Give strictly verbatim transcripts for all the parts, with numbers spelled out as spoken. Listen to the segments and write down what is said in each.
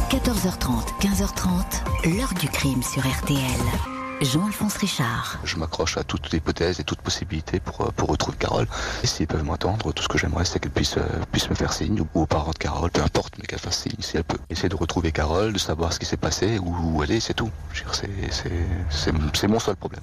quatorze heures trente, quinze heures trente, l'heure du crime sur R T L. Jean-Alphonse Richard. Je m'accroche à toute hypothèse et toute possibilité pour, pour retrouver Carole. Et s'ils peuvent m'entendre, tout ce que j'aimerais, c'est qu'elle puisse, euh, puisse me faire signe, ou aux parents de Carole, peu importe, mais qu'elle fasse signe si elle peut. Essayer de retrouver Carole, de savoir ce qui s'est passé, où, où elle est, c'est tout. Je veux dire, c'est, c'est, c'est, c'est mon seul problème.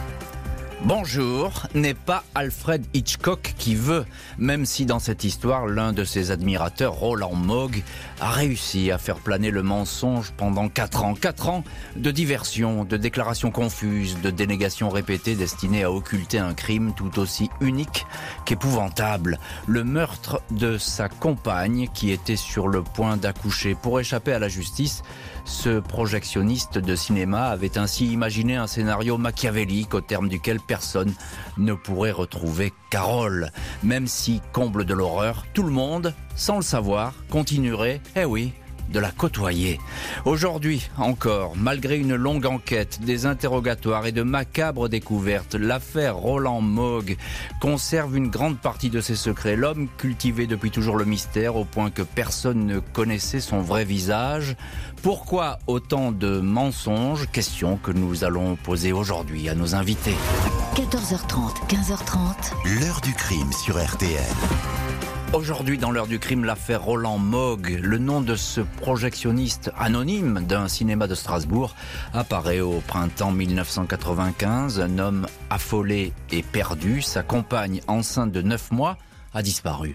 Bonjour n'est pas Alfred Hitchcock qui veut, même si dans cette histoire, l'un de ses admirateurs, Roland Moog, a réussi à faire planer le mensonge pendant quatre ans. Quatre ans de diversion, de déclarations confuses, de dénégations répétées destinées à occulter un crime tout aussi unique qu'épouvantable. Le meurtre de sa compagne qui était sur le point d'accoucher. Pour échapper à la justice, ce projectionniste de cinéma avait ainsi imaginé un scénario machiavélique au terme duquel personne ne pourrait retrouver Carole. Même si, comble de l'horreur, tout le monde, sans le savoir, continuerait, eh oui, de la côtoyer. Aujourd'hui encore, malgré une longue enquête, des interrogatoires et de macabres découvertes, l'affaire Roland Moog conserve une grande partie de ses secrets. L'homme cultivait depuis toujours le mystère au point que personne ne connaissait son vrai visage. Pourquoi autant de mensonges? Question que nous allons poser aujourd'hui à nos invités. quatorze heures trente, quinze heures trente. L'heure du crime sur R T L. Aujourd'hui, dans l'heure du crime, l'affaire Roland Moog, le nom de ce projectionniste anonyme d'un cinéma de Strasbourg, apparaît au printemps mille neuf cent quatre-vingt-quinze. Un homme affolé et perdu, sa compagne enceinte de neuf mois a disparu.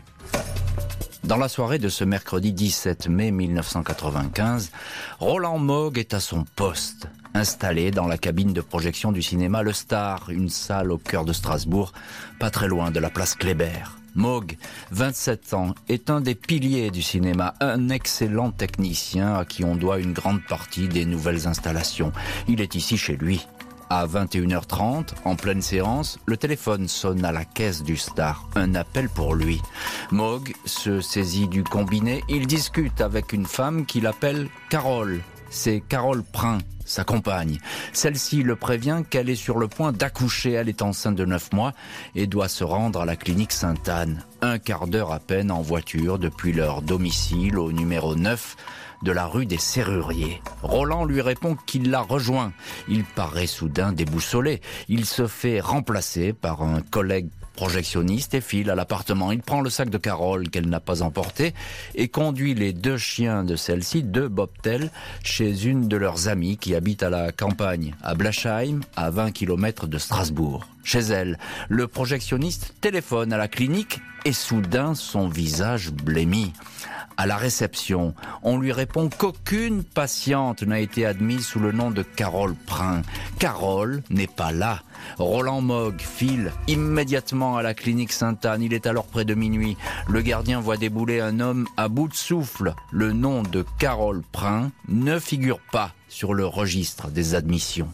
Dans la soirée de ce mercredi dix-sept mai mille neuf cent quatre-vingt-quinze, Roland Moog est à son poste, installé dans la cabine de projection du cinéma Le Star, une salle au cœur de Strasbourg, pas très loin de la place Kléber. Moog, vingt-sept ans, est un des piliers du cinéma, un excellent technicien à qui on doit une grande partie des nouvelles installations. Il est ici chez lui. À vingt et une heures trente, en pleine séance, le téléphone sonne à la caisse du Star. Un appel pour lui. Moog se saisit du combiné. Il discute avec une femme qu'il appelle Carole. C'est Carole Prin, sa compagne. Celle-ci le prévient qu'elle est sur le point d'accoucher. Elle est enceinte de neuf mois et doit se rendre à la clinique Sainte-Anne. Un quart d'heure à peine en voiture depuis leur domicile au numéro neuf de la rue des Serruriers. Roland lui répond qu'il l'a rejoint. Il paraît soudain déboussolé. Il se fait remplacer par un collègue projectionniste et file à l'appartement. Il prend le sac de Carole qu'elle n'a pas emporté et conduit les deux chiens de celle-ci, deux bobtails, chez une de leurs amies qui habite à la campagne, à Blasheim, à vingt kilomètres de Strasbourg. Chez elle, le projectionniste téléphone à la clinique et soudain son visage blêmit. À la réception, on lui répond qu'aucune patiente n'a été admise sous le nom de Carole Prin. Carole n'est pas là. Roland Moog file immédiatement à la clinique Sainte-Anne. Il est alors près de minuit. Le gardien voit débouler un homme à bout de souffle. Le nom de Carole Prin ne figure pas sur le registre des admissions.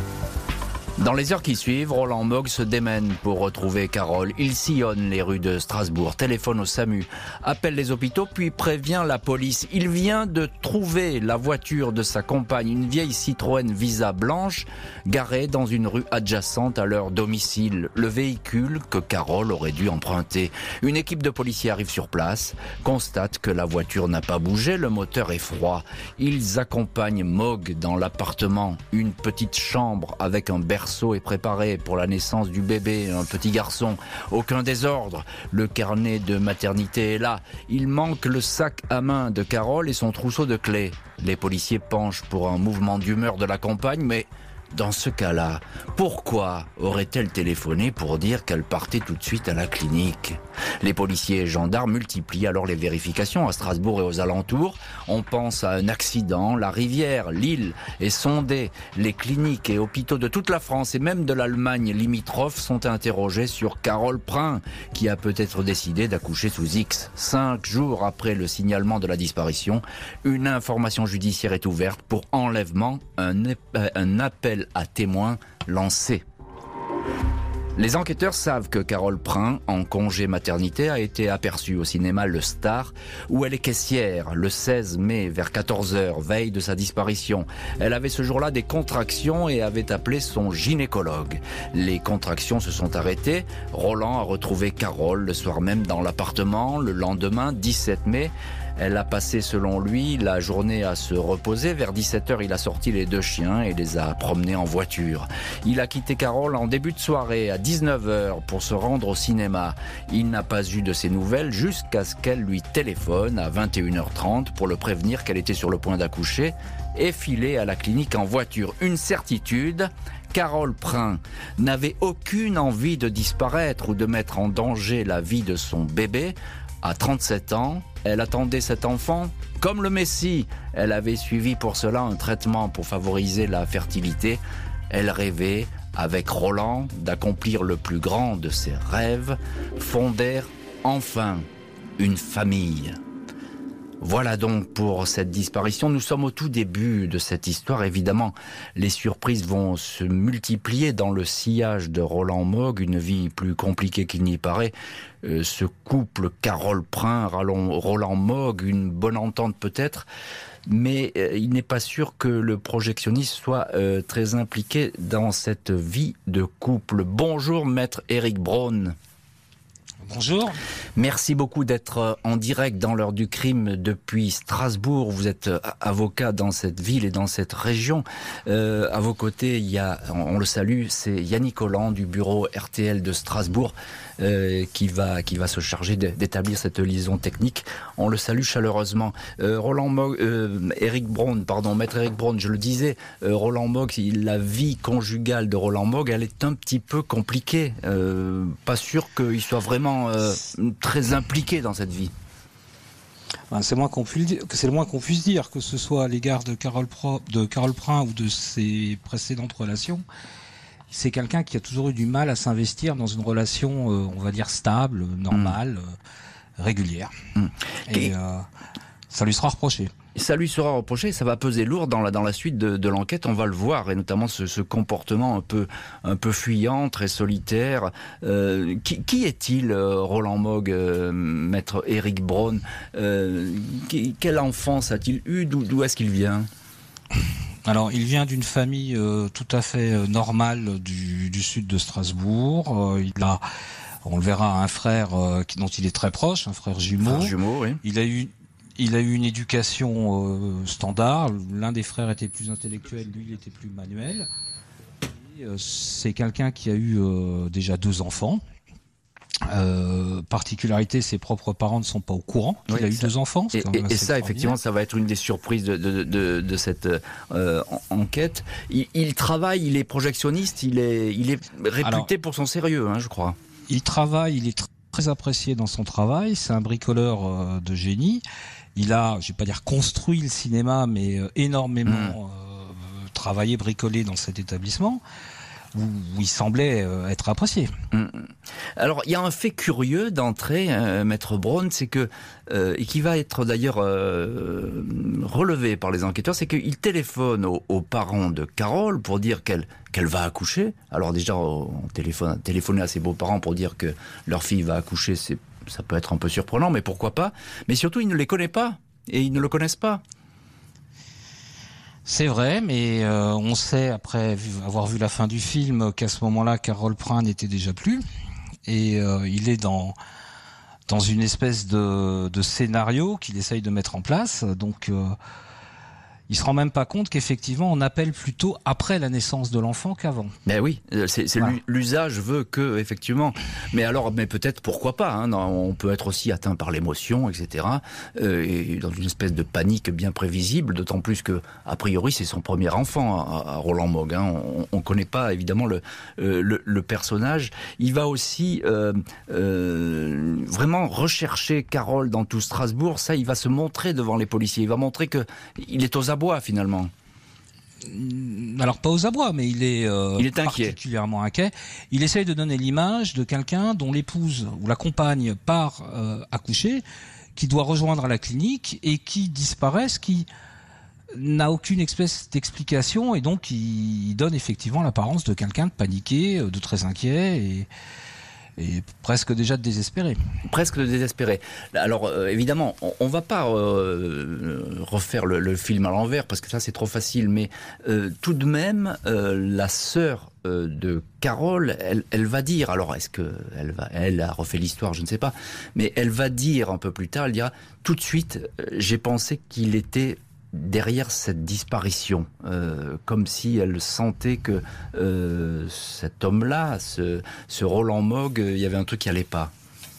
Dans les heures qui suivent, Roland Moog se démène pour retrouver Carole. Il sillonne les rues de Strasbourg, téléphone au SAMU, appelle les hôpitaux, puis prévient la police. Il vient de trouver la voiture de sa compagne, une vieille Citroën Visa blanche, garée dans une rue adjacente à leur domicile. Le véhicule que Carole aurait dû emprunter. Une équipe de policiers arrive sur place, constate que la voiture n'a pas bougé, le moteur est froid. Ils accompagnent Moog dans l'appartement, une petite chambre avec un berceau est préparé pour la naissance du bébé, un petit garçon. Aucun désordre. Le carnet de maternité est là. Il manque le sac à main de Carole et son trousseau de clés. Les policiers penchent pour un mouvement d'humeur de la compagne, mais dans ce cas-là, pourquoi aurait-elle téléphoné pour dire qu'elle partait tout de suite à la clinique? Les policiers et gendarmes multiplient alors les vérifications à Strasbourg et aux alentours. On pense à un accident. La rivière, l'île est sondée. Les cliniques et hôpitaux de toute la France et même de l'Allemagne limitrophe sont interrogés sur Carole Prin, qui a peut-être décidé d'accoucher sous X. Cinq jours après le signalement de la disparition, une information judiciaire est ouverte pour enlèvement, un, un appel à témoins lancé. Les enquêteurs savent que Carole Prin, en congé maternité, a été aperçue au cinéma Le Star, où elle est caissière, le seize mai, vers quatorze heures, veille de sa disparition. Elle avait ce jour-là des contractions et avait appelé son gynécologue. Les contractions se sont arrêtées. Roland a retrouvé Carole le soir même dans l'appartement. Le lendemain, dix-sept mai, Elle a passé, selon lui, la journée à se reposer. Vers dix-sept heures, il a sorti les deux chiens et les a promenés en voiture. Il a quitté Carole en début de soirée à dix-neuf heures pour se rendre au cinéma. Il n'a pas eu de ses nouvelles jusqu'à ce qu'elle lui téléphone à vingt et une heures trente pour le prévenir qu'elle était sur le point d'accoucher et filer à la clinique en voiture. Une certitude, Carole Prin n'avait aucune envie de disparaître ou de mettre en danger la vie de son bébé. À trente-sept ans, elle attendait cet enfant comme le Messie. Elle avait suivi pour cela un traitement pour favoriser la fertilité. Elle rêvait, avec Roland, d'accomplir le plus grand de ses rêves, fonder enfin une famille. Voilà donc pour cette disparition. Nous sommes au tout début de cette histoire. Évidemment, les surprises vont se multiplier dans le sillage de Roland Moog, une vie plus compliquée qu'il n'y paraît. Euh, ce couple Carole Prin, Roland Moog, une bonne entente peut-être, mais euh, il n'est pas sûr que le projectionniste soit euh, très impliqué dans cette vie de couple. Bonjour, maître Éric Braun. Bonjour. Merci beaucoup d'être en direct dans l'heure du crime depuis Strasbourg. Vous êtes avocat dans cette ville et dans cette région. Euh, à vos côtés, il y a, on le salue, c'est Yannick Holland du bureau R T L de Strasbourg euh, qui va qui va se charger d'établir cette liaison technique. On le salue chaleureusement. Euh, Roland Moog, euh, Éric Braun, pardon, maître Éric Braun, je le disais, euh, Roland Moog, la vie conjugale de Roland Moog, elle est un petit peu compliquée. Euh, pas sûr qu'il soit vraiment Euh, très impliqué dans cette vie. Ben, c'est, moins qu'on puisse, c'est le moins qu'on puisse dire, que ce soit à l'égard de Carole, Pro, de Carole Prin ou de ses précédentes relations. C'est quelqu'un qui a toujours eu du mal à s'investir dans une relation, euh, on va dire, stable, normale, mmh. euh, régulière. Mmh. Et, Et... Euh, ça lui sera reproché. Ça lui sera reproché, ça va peser lourd dans la, dans la suite de, de l'enquête, on va le voir, et notamment ce, ce comportement un peu, un peu fuyant, très solitaire. Euh, qui, qui est-il, euh, Roland Moog, euh, maître Éric Braun euh, qui, Quelle enfance a-t-il eu? D'où, d'où est-ce qu'il vient? Alors, il vient d'une famille euh, tout à fait euh, normale du, du sud de Strasbourg. Euh, il a, on le verra, un frère euh, qui, dont il est très proche, un frère jumeau. Frère jumeau, oui. Il a eu Il a eu une éducation euh, standard. L'un des frères était plus intellectuel, lui il était plus manuel. Et, euh, c'est quelqu'un qui a eu euh, déjà deux enfants. Euh, particularité, ses propres parents ne sont pas au courant qu'il oui, a eu ça, deux enfants. Et, et, et ça, effectivement, ça va être une des surprises de, de, de, de cette euh, enquête. Il, il travaille, il est projectionniste, il est, il est réputé Alors, pour son sérieux, hein, je crois. Il travaille, il est tr- très apprécié dans son travail. C'est un bricoleur euh, de génie. Il a, je vais pas dire construit le cinéma, mais euh, énormément mmh. euh, travaillé, bricolé dans cet établissement où, où il semblait euh, être apprécié. Mmh. Alors, il y a un fait curieux d'entrée, euh, maître Braun, c'est que euh, et qui va être d'ailleurs euh, relevé par les enquêteurs, c'est qu'il téléphone aux, aux parents de Carole pour dire qu'elle qu'elle va accoucher. Alors déjà, on téléphone, téléphoner à ses beaux-parents pour dire que leur fille va accoucher, c'est ça peut être un peu surprenant, mais pourquoi pas? Mais surtout, ils ne les connaissent pas, et ils ne le connaissent pas. C'est vrai, mais euh, on sait, après avoir vu la fin du film, qu'à ce moment-là, Carole Prin n'était déjà plus. Et euh, il est dans, dans une espèce de, de scénario qu'il essaye de mettre en place. Donc, euh, il se rend même pas compte qu'effectivement, on appelle plutôt après la naissance de l'enfant qu'avant. Ben oui, c'est, c'est voilà. L'usage veut que, effectivement. Mais alors, mais peut-être pourquoi pas, hein, on peut être aussi atteint par l'émotion, et cetera. Euh, et dans une espèce de panique bien prévisible, d'autant plus que, a priori, c'est son premier enfant à, à Roland Moog. Hein. On, on connaît pas évidemment le, euh, le, le personnage. Il va aussi euh, euh, vraiment rechercher Carole dans tout Strasbourg. Ça, il va se montrer devant les policiers. Il va montrer que il est aux abois finalement. Alors pas aux abois, mais il est, euh, il est inquiet. particulièrement inquiet. Il essaye de donner l'image de quelqu'un dont l'épouse ou la compagne part euh, accoucher, qui doit rejoindre la clinique et qui disparaît, ce qui n'a aucune espèce d'explication, et donc il donne effectivement l'apparence de quelqu'un de paniqué, de très inquiet et et presque déjà désespéré. Presque désespéré. Alors euh, évidemment, on, on va pas euh, refaire le, le film à l'envers parce que ça c'est trop facile, mais euh, tout de même, euh, la sœur euh, de Carole, elle, elle va dire, alors est-ce que elle va, elle a refait l'histoire, je ne sais pas, mais elle va dire un peu plus tard, elle dira tout de suite, euh, j'ai pensé qu'il était derrière cette disparition, euh, comme si elle sentait que euh, cet homme-là, ce, ce Roland Mogg, il y avait un truc qui allait pas.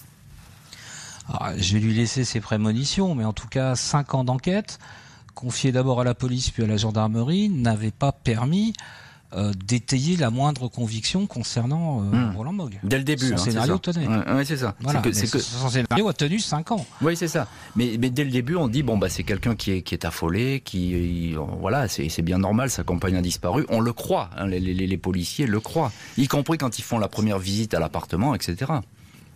Alors, je vais lui laisser ses prémonitions, mais en tout cas, cinq ans d'enquête, confiés d'abord à la police puis à la gendarmerie, n'avaient pas permis euh, d'étayer la moindre conviction concernant euh, mmh. Roland Mogg. Dès le début, son hein, scénario tenait. Ouais, ouais, c'est ça. Voilà, c'est que, c'est que... Son scénario a tenu cinq ans. Oui, c'est ça. Mais, mais dès le début, on dit bon bah c'est quelqu'un qui est qui est affolé, qui il, voilà, c'est c'est bien normal, sa compagne a disparu. On le croit, hein, les, les les policiers le croient, y compris quand ils font la première visite à l'appartement, et cetera.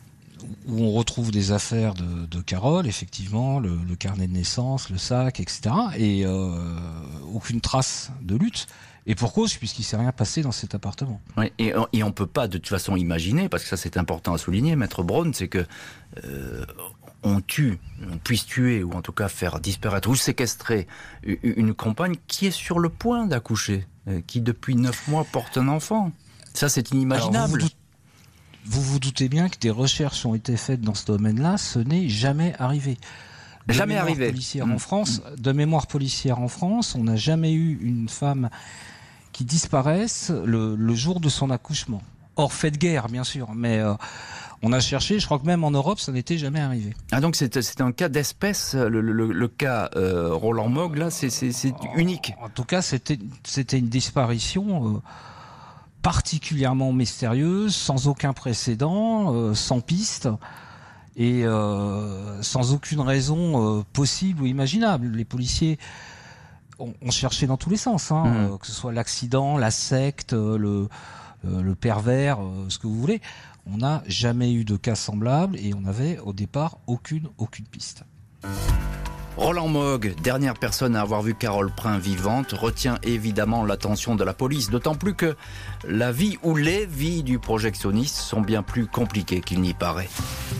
Où on retrouve des affaires de, de Carole, effectivement, le, le carnet de naissance, le sac, et cetera. Et euh, aucune trace de lutte. Et pour cause, puisqu'il ne s'est rien passé dans cet appartement. Oui, et, et on ne peut pas de toute façon imaginer, parce que ça c'est important à souligner, Maître Braun, c'est que euh, on tue, on puisse tuer, ou en tout cas faire disparaître ou séquestrer une compagne qui est sur le point d'accoucher, qui depuis neuf mois porte un enfant. Ça c'est inimaginable. Alors, vous, vous, doutez, vous vous doutez bien que des recherches ont été faites dans ce domaine-là, ce n'est jamais arrivé. De jamais arrivé. Policière mmh. en France, de mémoire policière en France, on n'a jamais eu une femme qui disparaissent le, le jour de son accouchement. Hors fait de guerre, bien sûr, mais euh, on a cherché, je crois que même en Europe, ça n'était jamais arrivé. Ah donc c'est, c'est un cas d'espèce, le, le, le cas euh, Roland Mogg, là, c'est, c'est, c'est unique. En, en tout cas, c'était, c'était une disparition euh, particulièrement mystérieuse, sans aucun précédent, euh, sans piste, et euh, sans aucune raison euh, possible ou imaginable. Les policiers on, on cherchait dans tous les sens, hein, mmh. euh, que ce soit l'accident, la secte, le, euh, le pervers, euh, ce que vous voulez. On n'a jamais eu de cas semblable et on n'avait au départ aucune, aucune piste. Roland Mogg, dernière personne à avoir vu Carole Prin vivante, retient évidemment l'attention de la police, d'autant plus que la vie ou les vies du projectionniste sont bien plus compliquées qu'il n'y paraît.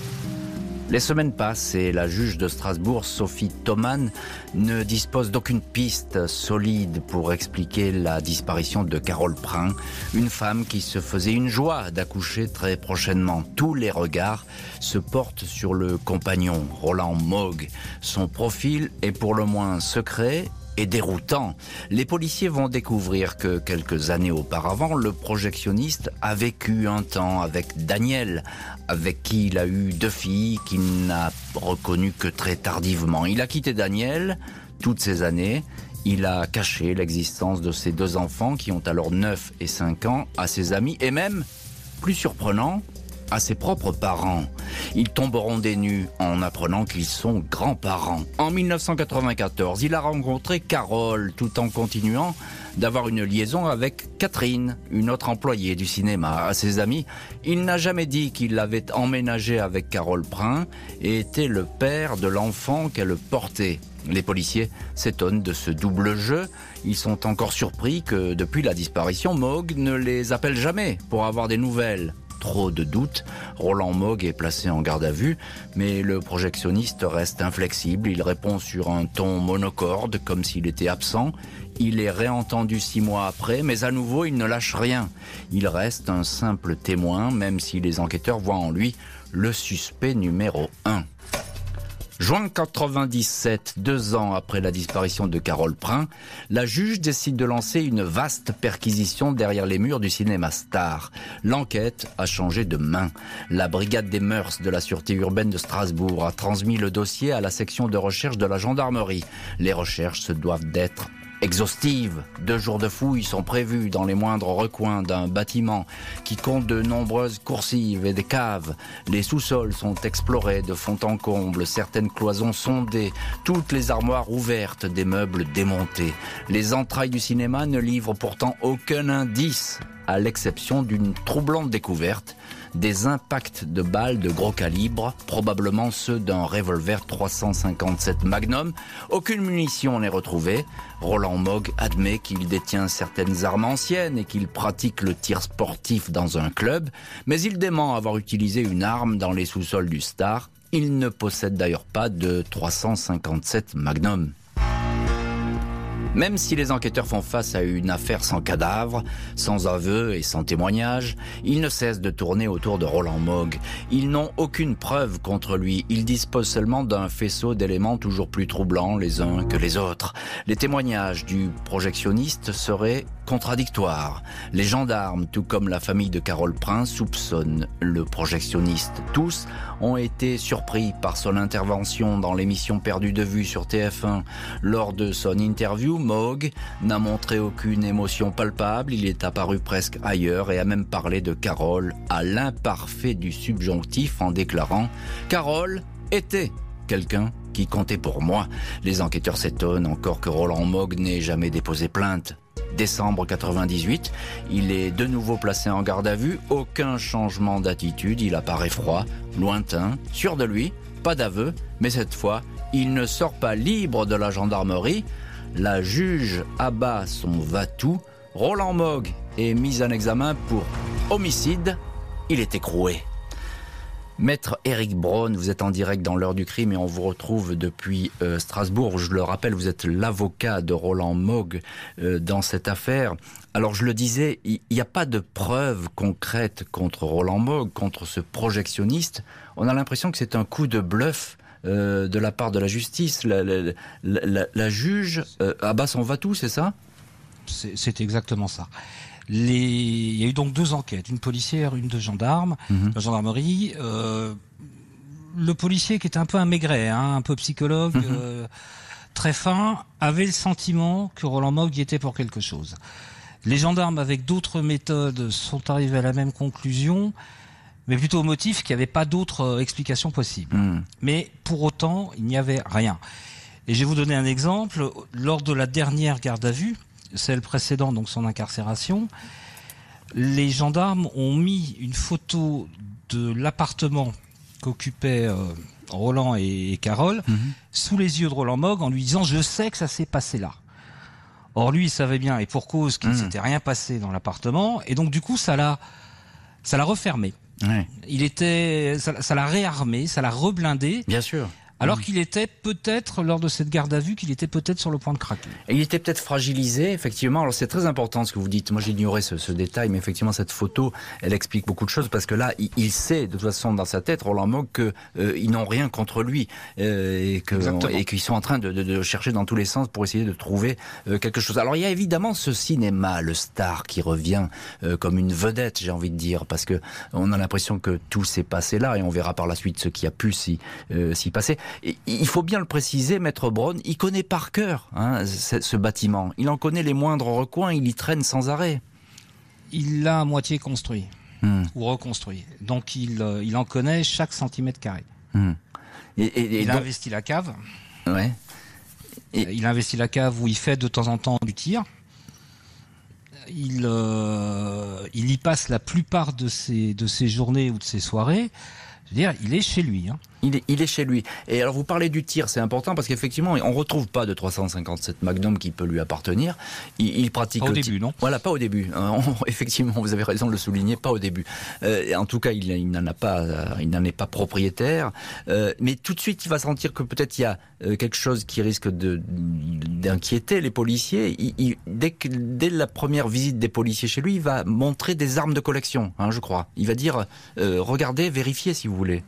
Les semaines passent et la juge de Strasbourg, Sophie Thoman, ne dispose d'aucune piste solide pour expliquer la disparition de Carole Prin, une femme qui se faisait une joie d'accoucher très prochainement. Tous les regards se portent sur le compagnon, Roland Mogg. Son profil est pour le moins secret et déroutant. Les policiers vont découvrir que quelques années auparavant, le projectionniste a vécu un temps avec Daniel, avec qui il a eu deux filles qu'il n'a reconnues que très tardivement. Il a quitté Daniel toutes ces années. Il a caché l'existence de ses deux enfants qui ont alors neuf et cinq ans à ses amis et même, plus surprenant, à ses propres parents. Ils tomberont des nues en apprenant qu'ils sont grands-parents. En dix-neuf cent quatre-vingt-quatorze, il a rencontré Carole tout en continuant d'avoir une liaison avec Catherine, une autre employée du cinéma. À ses amis, il n'a jamais dit qu'il avait emménagé avec Carole Prin et était le père de l'enfant qu'elle portait. Les policiers s'étonnent de ce double jeu. Ils sont encore surpris que depuis la disparition, Mogg ne les appelle jamais pour avoir des nouvelles. Trop de doutes, Roland Mogg est placé en garde à vue, mais le projectionniste reste inflexible, il répond sur un ton monocorde, comme s'il était absent. Il est réentendu six mois après, mais à nouveau il ne lâche rien. Il reste un simple témoin, même si les enquêteurs voient en lui le suspect numéro un. Juin quatre-vingt-dix-sept, deux ans après la disparition de Carole Prin, la juge décide de lancer une vaste perquisition derrière les murs du cinéma Star. L'enquête a changé de main. La brigade des mœurs de la sûreté urbaine de Strasbourg a transmis le dossier à la section de recherche de la gendarmerie. Les recherches se doivent d'être exhaustive. Deux jours de fouilles sont prévus dans les moindres recoins d'un bâtiment qui compte de nombreuses coursives et des caves. Les sous-sols sont explorés de fond en comble, certaines cloisons sondées, toutes les armoires ouvertes, des meubles démontés. Les entrailles du cinéma ne livrent pourtant aucun indice, à l'exception d'une troublante découverte, des impacts de balles de gros calibre, probablement ceux d'un revolver trois cent cinquante-sept Magnum. Aucune munition n'est retrouvée. Roland Mogg admet qu'il détient certaines armes anciennes et qu'il pratique le tir sportif dans un club, mais il dément avoir utilisé une arme dans les sous-sols du Star. Il ne possède d'ailleurs pas de trois cent cinquante-sept Magnum. Même si les enquêteurs font face à une affaire sans cadavre, sans aveu et sans témoignage, ils ne cessent de tourner autour de Roland Moog. Ils n'ont aucune preuve contre lui. Ils disposent seulement d'un faisceau d'éléments toujours plus troublants les uns que les autres. Les témoignages du projectionniste seraient contradictoires. Les gendarmes, tout comme la famille de Carole Prince, soupçonnent le projectionniste. Tous ont été surpris par son intervention dans l'émission Perdu de vue sur T F un. Lors de son interview, Moog n'a montré aucune émotion palpable, il est apparu presque ailleurs et a même parlé de Carole à l'imparfait du subjonctif en déclarant « Carole était quelqu'un qui comptait pour moi ». Les enquêteurs s'étonnent encore que Roland Moog n'ait jamais déposé plainte. Décembre quatre-vingt-dix-huit, il est de nouveau placé en garde à vue, aucun changement d'attitude, il apparaît froid, lointain, sûr de lui, pas d'aveu, mais cette fois, il ne sort pas libre de la gendarmerie. La juge abat son va-tout. Roland Moog est mis en examen pour homicide. Il est écroué. Maître Éric Braun, vous êtes en direct dans l'heure du crime et on vous retrouve depuis euh, Strasbourg. Je le rappelle, vous êtes l'avocat de Roland Moog euh, dans cette affaire. Alors je le disais, il n'y a pas de preuves concrètes contre Roland Moog, contre ce projectionniste. On a l'impression que c'est un coup de bluff euh, de la part de la justice. La, la, la, la, la juge euh, abat son va-tout, c'est ça ? C'est, c'est exactement ça. Les... Il y a eu donc deux enquêtes, une policière, une de gendarme, mmh. la gendarmerie. Euh, le policier qui était un peu un maigret, hein, un peu psychologue, mmh. euh, très fin, avait le sentiment que Roland Moog y était pour quelque chose. Les gendarmes, avec d'autres méthodes, sont arrivés à la même conclusion, mais plutôt au motif qu'il n'y avait pas d'autres euh, explications possibles. Mmh. Mais pour autant, il n'y avait rien. Et je vais vous donner un exemple. Lors de la dernière garde à vue, celle précédente, donc son incarcération, les gendarmes ont mis une photo de l'appartement qu'occupaient euh, Roland et, et Carole mmh. sous les yeux de Roland Moog en lui disant « Je sais que ça s'est passé là ». Or lui, il savait bien, et pour cause, qu'il ne mmh. s'était rien passé dans l'appartement, et donc du coup, ça l'a, ça l'a refermé. Ouais. Il était, ça, ça l'a réarmé, ça l'a reblindé. Bien sûr. Alors mmh. qu'il était peut-être, lors de cette garde à vue, qu'il était peut-être sur le point de craquer. Et il était peut-être fragilisé, effectivement. Alors c'est très important ce que vous dites. Moi j'ignorais ce, ce détail, mais effectivement cette photo, elle explique beaucoup de choses, parce que là, il, il sait de toute façon dans sa tête, Roland Moog, qu'ils euh, n'ont rien contre lui, euh, et, que, et qu'ils sont en train de, de, de chercher dans tous les sens pour essayer de trouver euh, quelque chose. Alors il y a évidemment ce cinéma, le star qui revient euh, comme une vedette, j'ai envie de dire, parce que on a l'impression que tout s'est passé là, et on verra par la suite ce qui a pu s'y, euh, s'y passer. Et il faut bien le préciser, Maître Braun, il connaît par cœur hein, ce, ce bâtiment. Il en connaît les moindres recoins, il y traîne sans arrêt. Il l'a à moitié construit, mmh. ou reconstruit. Donc il, euh, il en connaît chaque centimètre carré. Mmh. Et, et, et il donc... a investi la cave. Ouais. Et... Il a investi la cave où il fait de temps en temps du tir. Il, euh, il y passe la plupart de ses, de ses journées ou de ses soirées. Je veux dire, il est chez lui. Hein. Il est, il est chez lui. Et alors, vous parlez du tir, c'est important parce qu'effectivement, on retrouve pas de trois cent cinquante-sept Magnum qui peut lui appartenir. Il, il pratique pas au le début, tir. non ? Voilà, pas au début. Euh, on, effectivement, vous avez raison de le souligner, pas au début. Euh, en tout cas, il, il n'en a pas, euh, il n'en est pas propriétaire. Euh, mais tout de suite, il va sentir que peut-être il y a euh, quelque chose qui risque de d'inquiéter les policiers. Il, il, dès que, dès la première visite des policiers chez lui, il va montrer des armes de collection, hein, je crois. Il va dire, euh, regardez, vérifiez si vous voulez.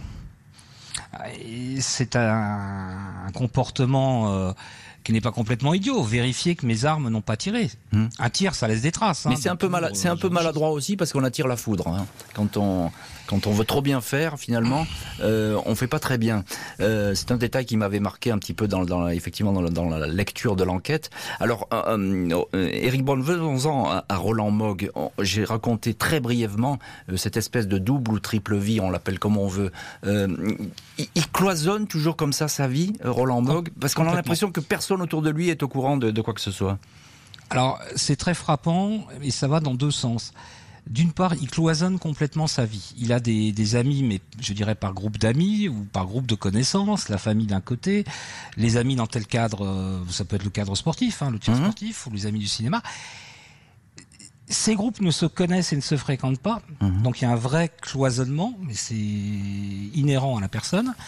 C'est un, un comportement euh, qui n'est pas complètement idiot. Vérifier que mes armes n'ont pas tiré. Mmh. Un tir, ça laisse des traces. Mais hein, c'est un peu mal, c'est un peu maladroit aussi parce qu'on attire la foudre. Hein. Quand on quand on veut trop bien faire, finalement, euh, on fait pas très bien. Euh, c'est un détail qui m'avait marqué un petit peu dans, dans effectivement dans la, dans la lecture de l'enquête. Alors, euh, euh, Éric Braun, venons-en à, à Roland Moog. J'ai raconté très brièvement euh, cette espèce de double ou triple vie, on l'appelle comme on veut. Euh, il, il cloisonne toujours comme ça sa vie, Roland Moog, parce qu'on a l'impression que personne autour de lui est au courant de, de quoi que ce soit. Alors, c'est très frappant et ça va dans deux sens. D'une part, il cloisonne complètement sa vie. Il a des, des amis, mais je dirais par groupe d'amis ou par groupe de connaissances, la famille d'un côté, les amis dans tel cadre, euh, ça peut être le cadre sportif, hein, le tir mmh. sportif, ou les amis du cinéma. Ces groupes ne se connaissent et ne se fréquentent pas, mmh. donc il y a un vrai cloisonnement, mais c'est inhérent à la personne.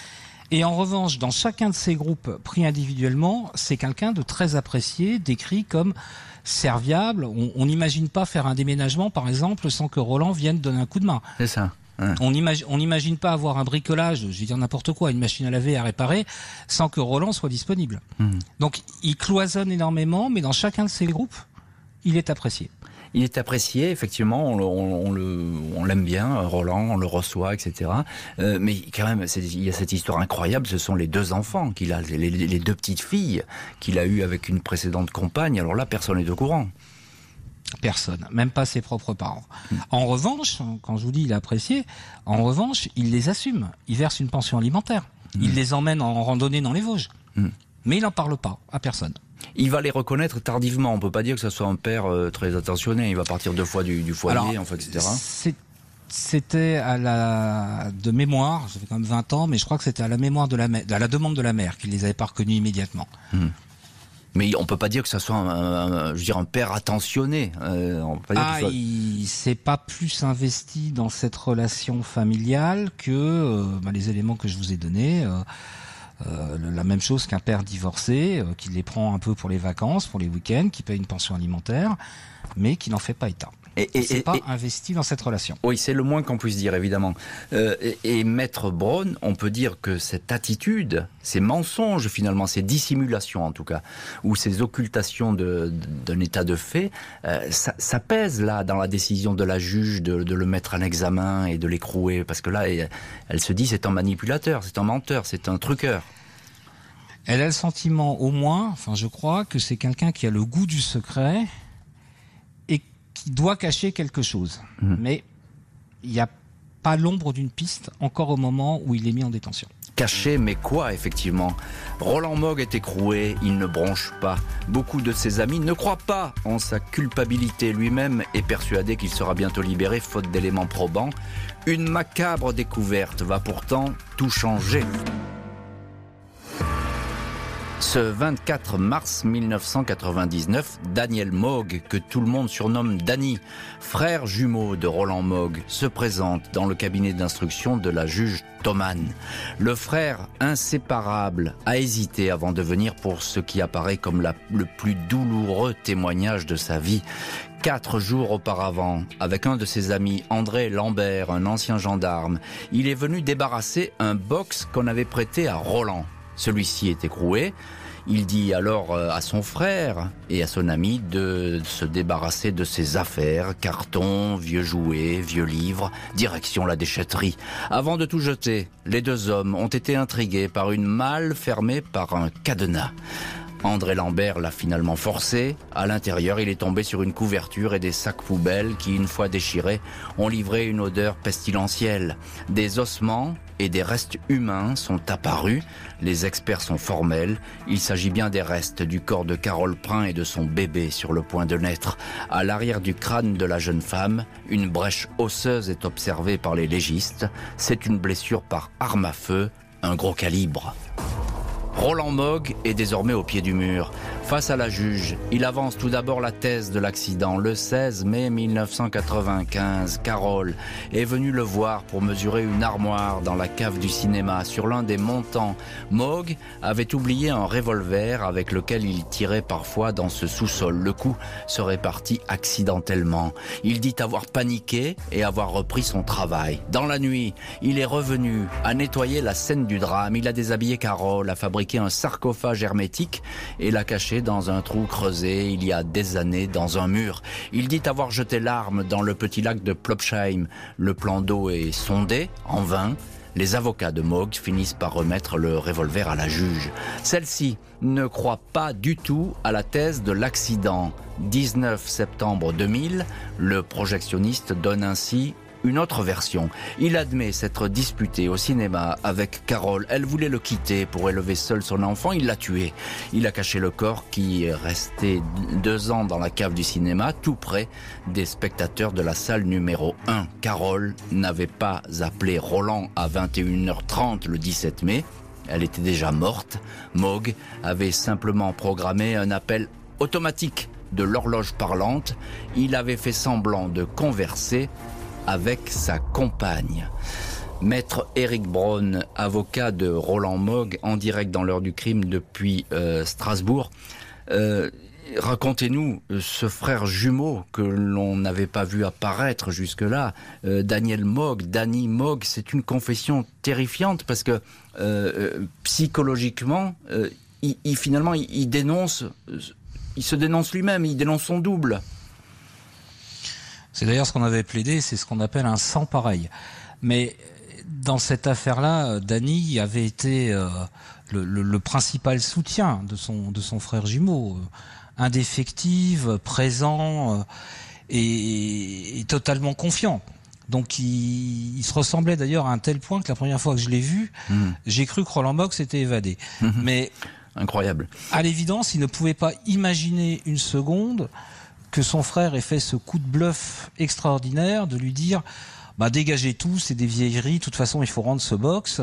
Et en revanche, dans chacun de ces groupes pris individuellement, c'est quelqu'un de très apprécié, décrit comme serviable. On n'imagine pas faire un déménagement, par exemple, sans que Roland vienne donner un coup de main. C'est ça. Ouais. On n'imagine pas avoir un bricolage, je vais dire n'importe quoi, une machine à laver à réparer, sans que Roland soit disponible. Mmh. Donc il cloisonne énormément, mais dans chacun de ces groupes, il est apprécié. Il est apprécié, effectivement, on, on, on, le, on l'aime bien, Roland, on le reçoit, et cetera. Euh, mais quand même, c'est, il y a cette histoire incroyable, ce sont les deux enfants qu'il a, les, les deux petites filles qu'il a eues avec une précédente compagne. Alors là, personne n'est au courant. Personne, même pas ses propres parents. Mmh. En revanche, quand je vous dis il est apprécié, en revanche, il les assume. Il verse une pension alimentaire. Mmh. Il les emmène en randonnée dans les Vosges. Mmh. Mais il n'en parle pas à personne. Il va les reconnaître tardivement. On peut pas dire que ce soit un père euh, très attentionné. Il va partir deux fois du, du foyer, Alors, enfin, et cetera. C'est, c'était à la de mémoire. Ça fait quand même vingt ans, mais je crois que c'était à la mémoire de la mère, à la demande de la mère qu'il les avait pas reconnus immédiatement. Mmh. Mais on peut pas dire que ce soit un, un, un, je veux dire, un père attentionné. Euh, on peut pas dire ah, soit... il s'est pas plus investi dans cette relation familiale que euh, bah, les éléments que je vous ai donnés. Euh, Euh, la même chose qu'un père divorcé, euh, qui les prend un peu pour les vacances, pour les week-ends, qui paye une pension alimentaire, mais qui n'en fait pas état. Et, et, c'est et, pas et, investi dans cette relation. Oui, c'est le moins qu'on puisse dire, évidemment. Euh, et, et Maître Braun, on peut dire que cette attitude, ces mensonges finalement, ces dissimulations en tout cas, ou ces occultations de, de, d'un état de fait, euh, ça, ça pèse là dans la décision de la juge de, de le mettre en examen et de l'écrouer, parce que là, elle, elle se dit c'est un manipulateur, c'est un menteur, c'est un truqueur. Elle a le sentiment, au moins, enfin je crois, que c'est quelqu'un qui a le goût du secret et qui doit cacher quelque chose. Mmh. Mais il n'y a pas l'ombre d'une piste encore au moment où il est mis en détention. Caché, mais quoi, effectivement? Roland Mogg est écroué, il ne bronche pas. Beaucoup de ses amis ne croient pas en sa culpabilité. Lui-même est persuadé qu'il sera bientôt libéré, faute d'éléments probants. Une macabre découverte va pourtant tout changer. Ce vingt-quatre mars mille neuf cent quatre-vingt-dix-neuf, Daniel Mogg, que tout le monde surnomme Danny, frère jumeau de Roland Mogg, se présente dans le cabinet d'instruction de la juge Thoman. Le frère inséparable a hésité avant de venir pour ce qui apparaît comme la, le plus douloureux témoignage de sa vie. Quatre jours auparavant, avec un de ses amis, André Lambert, un ancien gendarme, il est venu débarrasser un box qu'on avait prêté à Roland. Celui-ci est écroué. Il dit alors à son frère et à son ami de se débarrasser de ses affaires, cartons, vieux jouets, vieux livres, direction la déchetterie. Avant de tout jeter, les deux hommes ont été intrigués par une malle fermée par un cadenas. André Lambert l'a finalement forcé. À l'intérieur, il est tombé sur une couverture et des sacs poubelles qui, une fois déchirés, ont livré une odeur pestilentielle. Des ossements et des restes humains sont apparus. Les experts sont formels. Il s'agit bien des restes du corps de Carole Prin et de son bébé sur le point de naître. À l'arrière du crâne de la jeune femme, une brèche osseuse est observée par les légistes. C'est une blessure par arme à feu, un gros calibre. Roland Mogg est désormais au pied du mur. Face à la juge, il avance tout d'abord la thèse de l'accident. Le seize mai mille neuf cent quatre-vingt-quinze, Carole est venue le voir pour mesurer une armoire dans la cave du cinéma. Sur l'un des montants, Mogg avait oublié un revolver avec lequel il tirait parfois dans ce sous-sol. Le coup serait parti accidentellement. Il dit avoir paniqué et avoir repris son travail. Dans la nuit, il est revenu à nettoyer la scène du drame. Il a déshabillé Carole, a fabriqué un sarcophage hermétique et l'a caché dans un trou creusé il y a des années dans un mur. Il dit avoir jeté l'arme dans le petit lac de Plopsheim. Le plan d'eau est sondé, en vain. Les avocats de Mogg finissent par remettre le revolver à la juge. Celle-ci ne croit pas du tout à la thèse de l'accident. dix-neuf septembre deux mille, le projectionniste donne ainsi une autre version. Il admet s'être disputé au cinéma avec Carole. Elle voulait le quitter pour élever seul son enfant. Il l'a tué. Il a caché le corps qui est resté deux ans dans la cave du cinéma, tout près des spectateurs de la salle numéro un. Carole n'avait pas appelé Roland à vingt et une heures trente le dix-sept mai. Elle était déjà morte. Mogg avait simplement programmé un appel automatique de l'horloge parlante. Il avait fait semblant de converser avec sa compagne. Maître Éric Braun, avocat de Roland Mogg, en direct dans l'heure du crime depuis euh, Strasbourg. Euh, racontez-nous ce frère jumeau que l'on n'avait pas vu apparaître jusque-là, euh, Daniel Mogg, Danny Mogg. C'est une confession terrifiante parce que euh, psychologiquement, euh, il, il, finalement, il, il dénonce, il se dénonce lui-même, il dénonce son double. C'est d'ailleurs ce qu'on avait plaidé, c'est ce qu'on appelle un sang pareil. Mais dans cette affaire-là, Danny avait été euh, le, le, le principal soutien de son, de son frère jumeau, euh, indéfectible, présent euh, et, et totalement confiant. Donc il, il se ressemblait d'ailleurs à un tel point que la première fois que je l'ai vu, mmh. j'ai cru que Roland Mogg s'était évadé. Mmh. Mais incroyable. À l'évidence, il ne pouvait pas imaginer une seconde que son frère ait fait ce coup de bluff extraordinaire de lui dire bah dégagez tout, c'est des vieilleries, de toute façon il faut rendre ce box.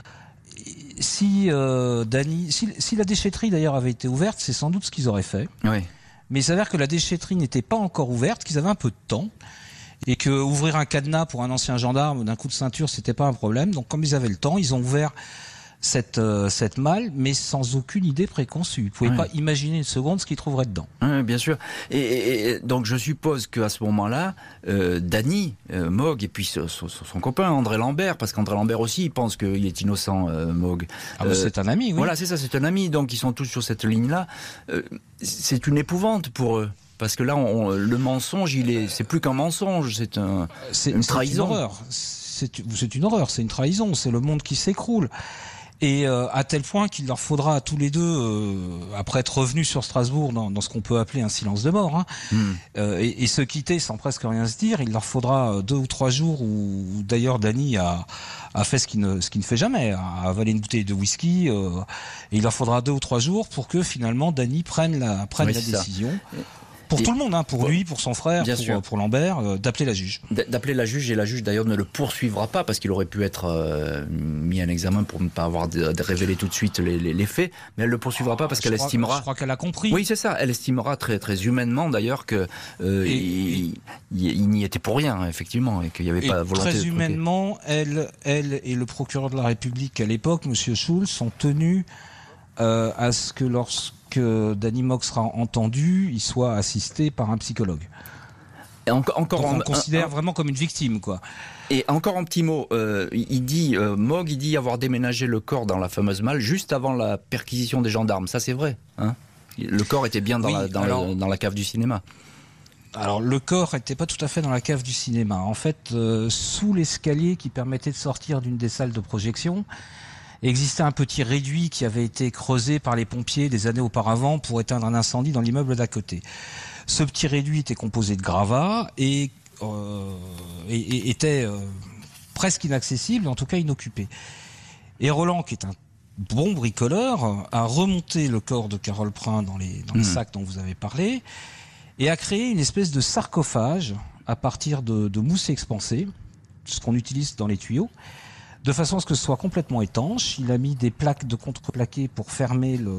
Si euh, Danny, si, si la déchetterie d'ailleurs avait été ouverte, c'est sans doute ce qu'ils auraient fait. Oui. Mais il s'avère que la déchetterie n'était pas encore ouverte, qu'ils avaient un peu de temps et que ouvrir un cadenas pour un ancien gendarme d'un coup de ceinture, c'était pas un problème. Donc comme ils avaient le temps, ils ont ouvert cette euh, cette malle, mais sans aucune idée préconçue. Ils ne pouvaient oui. pas imaginer une seconde ce qu'ils trouveraient dedans. Oui, bien sûr. Et, et, et donc je suppose qu'à ce moment-là, euh, Danny euh, Mogg et puis son, son, son copain André Lambert, parce qu'André Lambert aussi, il pense qu'il est innocent, euh, Mogg. Ah, euh, c'est un ami, oui. Voilà, c'est ça, c'est un ami. Donc ils sont tous sur cette ligne-là. Euh, c'est une épouvante pour eux. Parce que là, on, le mensonge, il est, c'est plus qu'un mensonge, c'est un, c'est, une trahison. C'est une horreur. C'est, c'est une horreur, c'est une trahison, c'est le monde qui s'écroule. Et euh, à tel point qu'il leur faudra à tous les deux, euh, après être revenus sur Strasbourg dans, dans ce qu'on peut appeler un silence de mort, hein, mmh. euh, et, et se quitter sans presque rien se dire, il leur faudra deux ou trois jours où, où d'ailleurs Danny a, a fait ce qu'il ne, ce qu'il ne fait jamais, a avalé une bouteille de whisky, euh, et il leur faudra deux ou trois jours pour que finalement Danny prenne la, prenne oui, la décision. Ça. Pour et tout le monde, hein, pour lui, pour son frère, pour, pour Lambert, euh, d'appeler la juge. D'appeler la juge, et la juge d'ailleurs ne le poursuivra pas parce qu'il aurait pu être euh, mis en examen pour ne pas avoir de, de révélé tout de suite les, les, les faits, mais elle ne le poursuivra pas parce je qu'elle crois, estimera... Je crois qu'elle a compris. Oui, c'est ça, elle estimera très, très humainement d'ailleurs que euh, et, il, et, il, il n'y était pour rien, effectivement, et qu'il n'y avait pas volonté très de humainement, elle, elle et le procureur de la République à l'époque, Monsieur Schulz, sont tenus euh, à ce que lorsque que Danny Mogg sera entendu, il soit assisté par un psychologue. Et en, encore on en, le considère un, vraiment comme une victime, quoi. Et encore un petit mot, euh, il dit, euh, Mogg, il dit avoir déménagé le corps dans la fameuse malle juste avant la perquisition des gendarmes. Ça, c'est vrai, hein ? Le corps était bien dans, oui, la, dans, alors, le, dans la cave du cinéma. Alors, le corps n'était pas tout à fait dans la cave du cinéma. En fait, euh, sous l'escalier qui permettait de sortir d'une des salles de projection, existait un petit réduit qui avait été creusé par les pompiers des années auparavant pour éteindre un incendie dans l'immeuble d'à côté. Ce petit réduit était composé de gravats et, euh, et, et était euh, presque inaccessible, en tout cas inoccupé. Et Roland, qui est un bon bricoleur, a remonté le corps de Carole Prin dans les, dans les mmh. sacs dont vous avez parlé et a créé une espèce de sarcophage à partir de, de mousse expansée, ce qu'on utilise dans les tuyaux, de façon à ce que ce soit complètement étanche. Il a mis des plaques de contreplaqué pour fermer le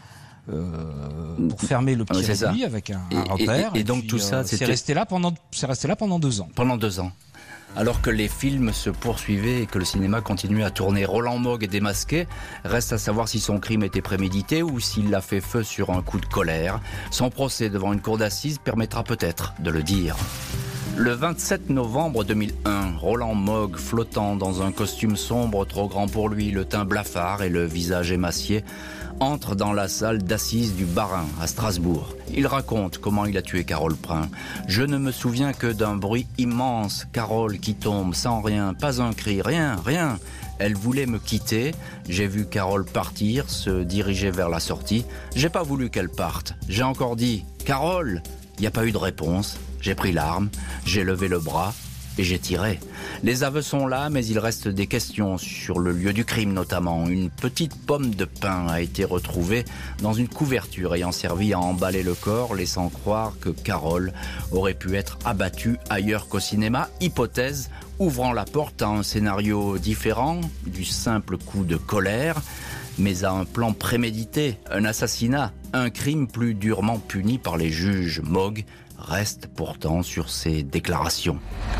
euh, pour fermer le petit oui, réduit avec un, et, un repère. Et, et, et donc puis, tout ça, euh, c'est resté là pendant c'est resté là pendant deux ans. Pendant deux ans. Alors que les films se poursuivaient et que le cinéma continuait à tourner. Roland Mogg est démasqué. Reste à savoir si son crime était prémédité ou s'il a fait feu sur un coup de colère. Son procès devant une cour d'assises permettra peut-être de le dire. Le vingt-sept novembre deux mille un, Roland Mogg, flottant dans un costume sombre trop grand pour lui, le teint blafard et le visage émacié, entre dans la salle d'assises du Bas-Rhin à Strasbourg. Il raconte comment il a tué Carole Prin. Je ne me souviens que d'un bruit immense, Carole qui tombe sans rien, pas un cri, rien, rien. Elle voulait me quitter. J'ai vu Carole partir, se diriger vers la sortie. J'ai pas voulu qu'elle parte. J'ai encore dit « Carole !» Il n'y a pas eu de réponse. J'ai pris l'arme, j'ai levé le bras et j'ai tiré. Les aveux sont là, mais il reste des questions sur le lieu du crime notamment. Une petite pomme de pin a été retrouvée dans une couverture ayant servi à emballer le corps, laissant croire que Carole aurait pu être abattue ailleurs qu'au cinéma. Hypothèse ouvrant la porte à un scénario différent du simple coup de colère, mais à un plan prémédité, un assassinat, un crime plus durement puni par les juges. Mogg reste pourtant sur ses déclarations.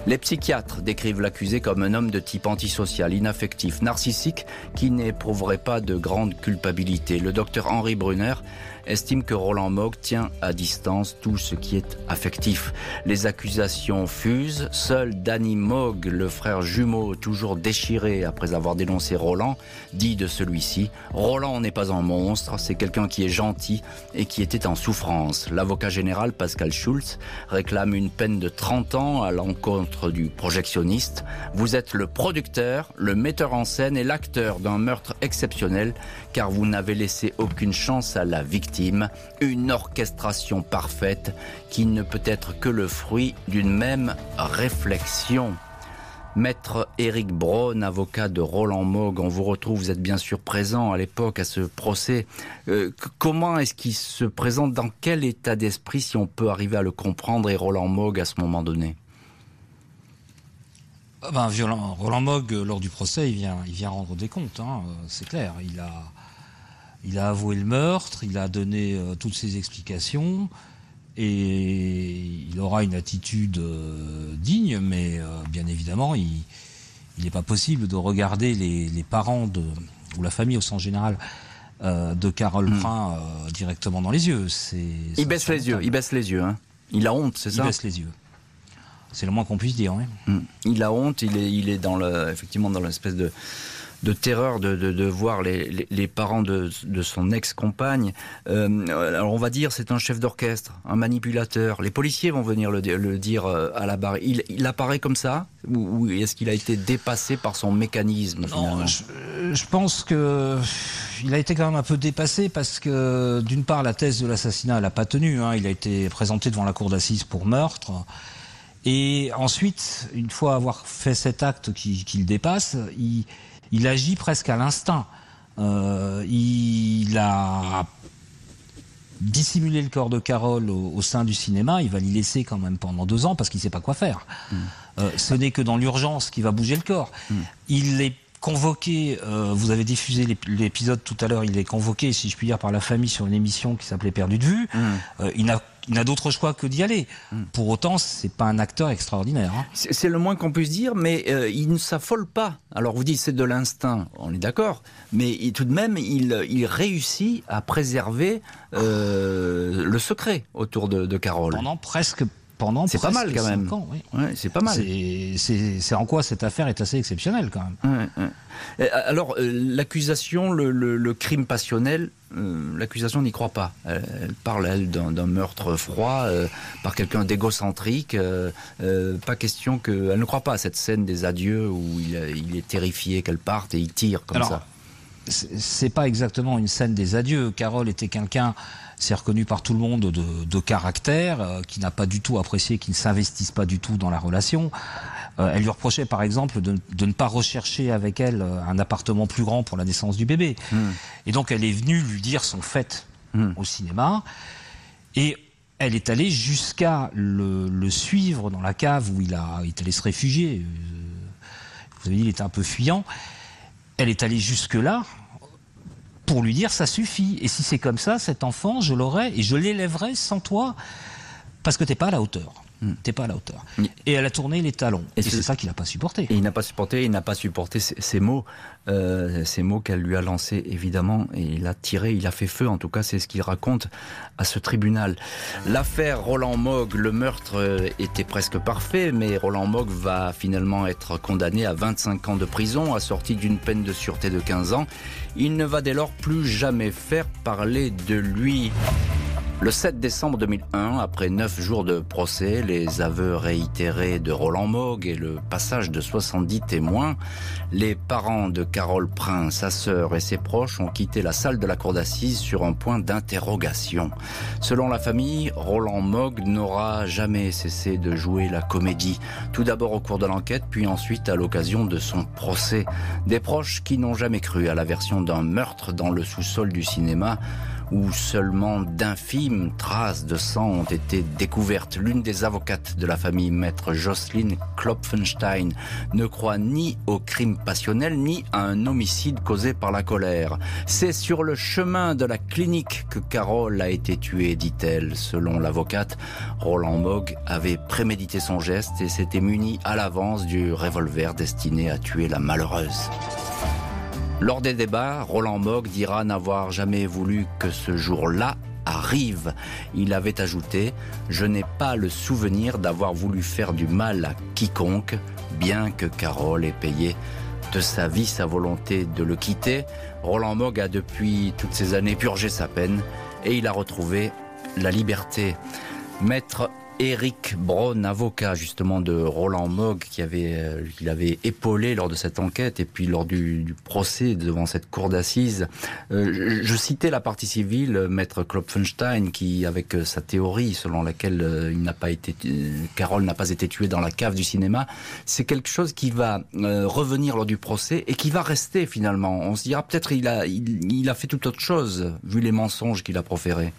Les psychiatres décrivent l'accusé comme un homme de type antisocial, inaffectif, narcissique, qui n'éprouverait pas de grande culpabilité. Le docteur Henri Brunner estime que Roland Mogg tient à distance tout ce qui est affectif. Les accusations fusent. Seul Danny Mogg, le frère jumeau toujours déchiré après avoir dénoncé Roland, dit de celui-ci « Roland n'est pas un monstre, c'est quelqu'un qui est gentil et qui était en souffrance ». L'avocat général Pascal Schulz réclame une peine de trente ans à l'encontre du projectionniste. « Vous êtes le producteur, le metteur en scène et l'acteur d'un meurtre exceptionnel car vous n'avez laissé aucune chance à la victime. Une orchestration parfaite qui ne peut être que le fruit d'une même réflexion. » Maître Éric Braun, avocat de Roland Mogg, on vous retrouve, vous êtes bien sûr présent à l'époque à ce procès. Euh, comment est-ce qu'il se présente, dans quel état d'esprit, si on peut arriver à le comprendre, et Roland Mogg à ce moment donné? Ah ben, violent. Roland Mogg, lors du procès, il vient, il vient rendre des comptes, hein, c'est clair. Il a... Il a avoué le meurtre, il a donné euh, toutes ses explications et il aura une attitude euh, digne, mais euh, bien évidemment, il n'est pas possible de regarder les, les parents de, ou la famille au sens général euh, de Carole mmh. Prin euh, directement dans les yeux. C'est, il baisse les yeux, il baisse les yeux. Hein. Il a honte, c'est ça? Il baisse les yeux. C'est le moins qu'on puisse dire. Oui. Mmh. Il a honte, il est, il est dans le, effectivement dans l'espèce de... de terreur de, de, de voir les, les, les parents de, de son ex-compagne. Euh, alors on va dire c'est un chef d'orchestre, un manipulateur. Les policiers vont venir le, le dire à la barre. Il, il apparaît comme ça ou, ou est-ce qu'il a été dépassé par son mécanisme? Non, je, je pense que il a été quand même un peu dépassé parce que d'une part la thèse de l'assassinat elle n'a pas tenu. Hein. Il a été présenté devant la cour d'assises pour meurtre. Et ensuite, une fois avoir fait cet acte qui, qui le dépasse, il Il agit presque à l'instinct. Euh, il a dissimulé le corps de Carole au, au sein du cinéma. Il va l'y laisser quand même pendant deux ans parce qu'il ne sait pas quoi faire. Mmh. Euh, ce n'est que dans l'urgence qu'il va bouger le corps. Mmh. Il est convoqué, euh, vous avez diffusé l'épisode tout à l'heure, il est convoqué, si je puis dire, par la famille sur une émission qui s'appelait Perdu de vue. Mmh. Euh, il n'a Il n'a d'autre choix que d'y aller. Mmh. Pour autant, c'est pas un acteur extraordinaire. Hein. C'est, c'est le moins qu'on puisse dire, mais euh, il ne s'affole pas. Alors vous dites c'est de l'instinct, on est d'accord, mais il, tout de même, il, il réussit à préserver euh, le secret autour de, de Carole. Pendant presque... Pendant c'est pas mal quand même. Ans, oui. Ouais, c'est pas mal. C'est, c'est, c'est en quoi cette affaire est assez exceptionnelle quand même. Ouais, ouais. Alors euh, l'accusation, le, le, le crime passionnel, euh, l'accusation n'y croit pas. Elle, elle parle elle d'un, d'un meurtre froid euh, par quelqu'un d'égocentrique. Euh, euh, pas question que, elle ne croit pas à cette scène des adieux où il, il est terrifié qu'elle parte et il tire comme Alors, ça. C'est, c'est pas exactement une scène des adieux. Carole était quelqu'un, c'est reconnu par tout le monde, de, de caractère, euh, qui n'a pas du tout apprécié, qui ne s'investisse pas du tout dans la relation. Euh, elle lui reprochait par exemple de, de ne pas rechercher avec elle un appartement plus grand pour la naissance du bébé. Mmh. Et donc elle est venue lui dire son fait mmh. au cinéma. Et elle est allée jusqu'à le, le suivre dans la cave où il, a, il est allé se réfugier. Vous avez dit qu'il était un peu fuyant. Elle est allée jusque-là pour lui dire ça suffit. Et si c'est comme ça, cet enfant, je l'aurai et je l'élèverai sans toi parce que t'es pas à la hauteur. Mmh. T'es pas à la hauteur. Mmh. Et elle a tourné les talons. Et, et c'est, c'est ça qu'il n'a pas supporté. Et il n'a pas supporté, il n'a pas supporté ces, ces mots, euh, ces mots qu'elle lui a lancés évidemment. Et il a tiré, il a fait feu. En tout cas, c'est ce qu'il raconte à ce tribunal. L'affaire Roland Mogg, le meurtre était presque parfait, mais Roland Mogg va finalement être condamné à vingt-cinq ans de prison, assorti d'une peine de sûreté de quinze ans. Il ne va dès lors plus jamais faire parler de lui. Le sept décembre deux mille un, après neuf jours de procès, les aveux réitérés de Roland Mogg et le passage de soixante-dix témoins, les parents de Carole Prin, sa sœur et ses proches ont quitté la salle de la cour d'assises sur un point d'interrogation. Selon la famille, Roland Mogg n'aura jamais cessé de jouer la comédie. Tout d'abord au cours de l'enquête, puis ensuite à l'occasion de son procès. Des proches qui n'ont jamais cru à la version d'un meurtre dans le sous-sol du cinéma où seulement d'infimes traces de sang ont été découvertes. L'une des avocates de la famille, maître Jocelyne Klopfenstein, ne croit ni au crime passionnel ni à un homicide causé par la colère. C'est sur le chemin de la clinique que Carole a été tuée, dit-elle. Selon l'avocate, Roland Mogg avait prémédité son geste et s'était muni à l'avance du revolver destiné à tuer la malheureuse. Lors des débats, Roland Mogg dira n'avoir jamais voulu que ce jour-là arrive. Il avait ajouté « Je n'ai pas le souvenir d'avoir voulu faire du mal à quiconque, bien que Carole ait payé de sa vie sa volonté de le quitter. » Roland Mogg a depuis toutes ces années purgé sa peine et il a retrouvé la liberté. Maître Éric Braun, avocat justement de Roland Mogg, qui avait, euh, qui l'avait épaulé lors de cette enquête et puis lors du, du procès devant cette cour d'assises. Euh, je, je citais la partie civile, maître Klopfenstein, qui, avec euh, sa théorie selon laquelle euh, il n'a pas été, euh, Carole n'a pas été tuée dans la cave du cinéma, c'est quelque chose qui va euh, revenir lors du procès et qui va rester finalement. On se dira peut-être il a, il, il a fait tout autre chose vu les mensonges qu'il a proférés.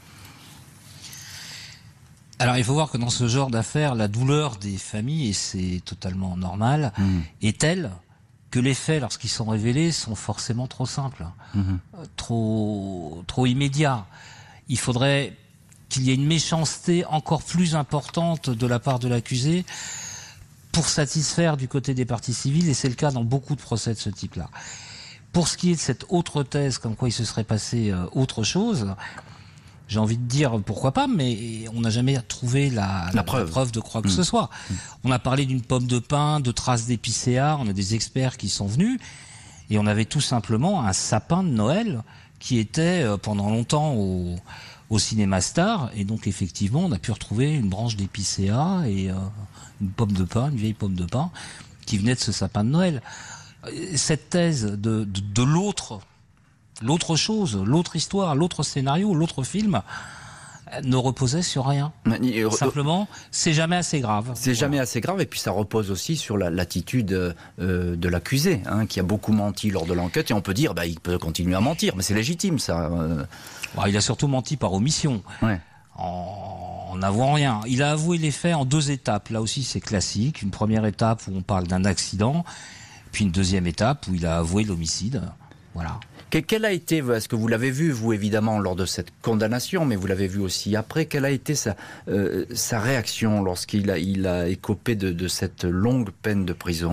Alors il faut voir que dans ce genre d'affaires, la douleur des familles, et c'est totalement normal, mmh. est telle que les faits, lorsqu'ils sont révélés, sont forcément trop simples, mmh. euh, trop, trop immédiats. Il faudrait qu'il y ait une méchanceté encore plus importante de la part de l'accusé pour satisfaire du côté des parties civiles, et c'est le cas dans beaucoup de procès de ce type-là. Pour ce qui est de cette autre thèse, comme quoi il se serait passé euh, autre chose, j'ai envie de dire pourquoi pas, mais on n'a jamais trouvé la, la, la, preuve. la preuve de quoi que mmh. ce soit. Mmh. On a parlé d'une pomme de pin, de traces d'épicéa, on a des experts qui sont venus, et on avait tout simplement un sapin de Noël qui était euh, pendant longtemps au, au cinéma Star, et donc effectivement on a pu retrouver une branche d'épicéa et euh, une pomme de pin, une vieille pomme de pin, qui venait de ce sapin de Noël. Cette thèse de, de, de l'autre... L'autre chose, l'autre histoire, l'autre scénario, l'autre film ne reposait sur rien. Simplement, c'est jamais assez grave. C'est jamais assez grave, et puis ça repose aussi sur la, l'attitude euh, de l'accusé, hein, qui a beaucoup menti lors de l'enquête, et on peut dire, bah, il peut continuer à mentir, mais c'est légitime, ça. Euh... Bon, il a surtout menti par omission. Ouais. En, en n'avouant rien. Il a avoué les faits en deux étapes. Là aussi, c'est classique. Une première étape où on parle d'un accident, puis une deuxième étape où il a avoué l'homicide. Voilà. Quelle a été, est-ce que vous l'avez vu, vous évidemment, lors de cette condamnation, mais vous l'avez vu aussi après, quelle a été sa, euh, sa réaction lorsqu'il a, il a écopé de, de cette longue peine de prison ?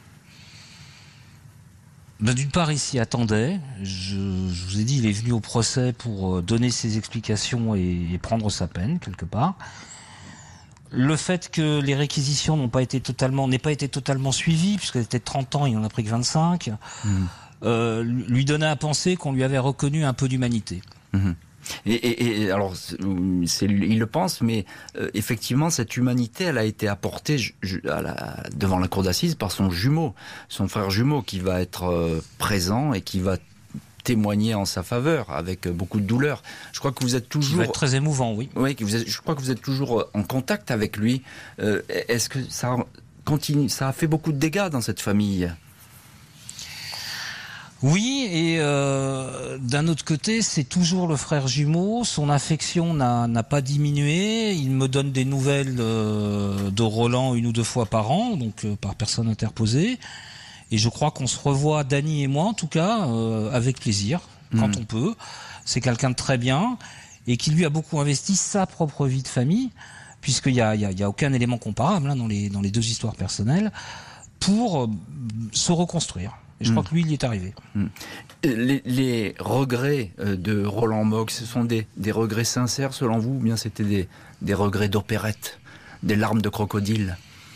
Ben, d'une part, il s'y attendait. Je, je vous ai dit, il est venu au procès pour donner ses explications et, et prendre sa peine, quelque part. Le fait que les réquisitions n'ont pas été totalement, n'aient pas été totalement suivies, puisqu'elle était de trente ans, il en a pris que vingt-cinq, mmh. Euh, lui donnait à penser qu'on lui avait reconnu un peu d'humanité. Mmh. Et, et, et alors, c'est, il le pense, mais euh, effectivement, cette humanité, elle a été apportée ju, à la, devant la cour d'assises par son jumeau, son frère jumeau, qui va être euh, présent et qui va témoigner en sa faveur avec beaucoup de douleur. Je crois que vous êtes toujours... Il va être très émouvant, oui. Oui, que vous êtes, je crois que vous êtes toujours en contact avec lui. Euh, est-ce que ça continue, ça a fait beaucoup de dégâts dans cette famille ? Oui, et euh, d'un autre côté, c'est toujours le frère jumeau. Son affection n'a, n'a pas diminué. Il me donne des nouvelles euh, de Roland une ou deux fois par an, donc euh, par personne interposée. Et je crois qu'on se revoit, Dany et moi en tout cas, euh, avec plaisir, quand mmh. on peut. C'est quelqu'un de très bien et qui lui a beaucoup investi sa propre vie de famille, puisqu'il y a, il y a, il y a aucun élément comparable hein, dans les dans les deux histoires personnelles, pour euh, se reconstruire. Et je mmh. crois que lui, il y est arrivé. Mmh. Les, les regrets de Roland Mogg, ce sont des, des regrets sincères selon vous, ou bien c'était des, des regrets d'opérette, des larmes de crocodile ?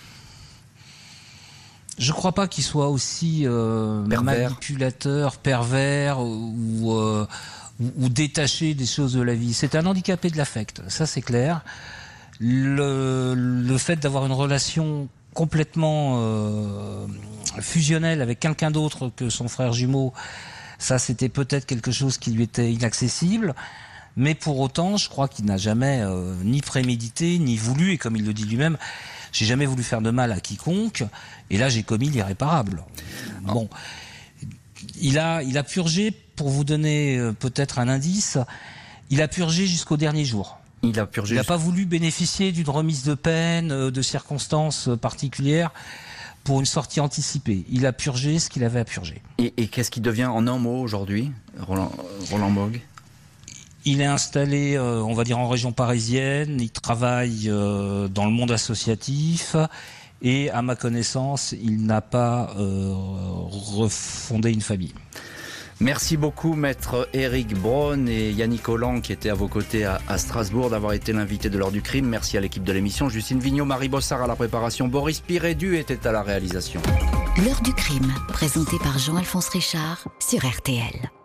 Je crois pas qu'il soit aussi euh, manipulateur, pervers ou, euh, ou, ou détaché des choses de la vie. C'est un handicapé de l'affect, ça c'est clair. Le, le fait d'avoir une relation complètement euh, fusionnel avec quelqu'un d'autre que son frère jumeau, ça c'était peut-être quelque chose qui lui était inaccessible, mais pour autant je crois qu'il n'a jamais euh, ni prémédité ni voulu, et comme il le dit lui-même, j'ai jamais voulu faire de mal à quiconque, et là j'ai commis l'irréparable. Bon, il a, il a purgé, pour vous donner euh, peut-être un indice, Il a purgé jusqu'au dernier jour. Il a purgé. Il n'a pas voulu bénéficier d'une remise de peine, de circonstances particulières pour une sortie anticipée. Il a purgé ce qu'il avait à purger. Et, et qu'est-ce qui devient en un mot aujourd'hui, Roland, Roland Moog ? Il est installé, euh, on va dire, en région parisienne. Il travaille euh, dans le monde associatif. Et à ma connaissance, il n'a pas euh, refondé une famille. Merci beaucoup, maître Éric Braun et Yannick Holland, qui étaient à vos côtés à, à Strasbourg, d'avoir été l'invité de l'heure du crime. Merci à l'équipe de l'émission. Justine Vignot, Marie Bossard à la préparation. Boris Pirédu était à la réalisation. L'heure du crime, présentée par Jean-Alphonse Richard sur R T L.